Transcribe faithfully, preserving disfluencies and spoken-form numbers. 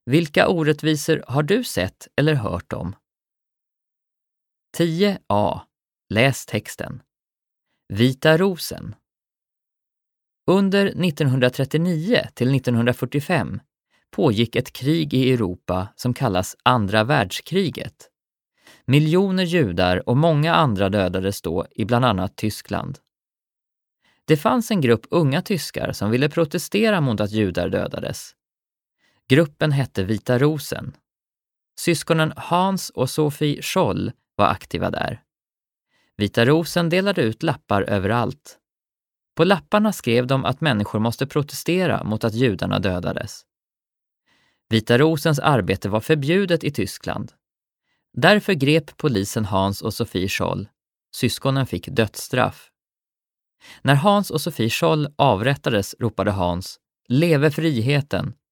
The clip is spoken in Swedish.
Vilka orättvisor har du sett eller hört om? tio A. Läs texten. Vita rosen. Under nittonhundratrettionio till nittonhundrafyrtiofem pågick ett krig i Europa som kallas andra världskriget. Miljoner judar och många andra dödades då i bland annat Tyskland. Det fanns en grupp unga tyskar som ville protestera mot att judar dödades. Gruppen hette Vita rosen. Syskonen Hans och Sophie Scholl var aktiva där. Vita rosen delade ut lappar överallt. På lapparna skrev de att människor måste protestera mot att judarna dödades. Vita rosens arbete var förbjudet i Tyskland. Därför grep polisen Hans och Sophie Scholl. Syskonen fick dödsstraff. När Hans och Sophie Scholl avrättades ropade Hans: "Leve friheten!"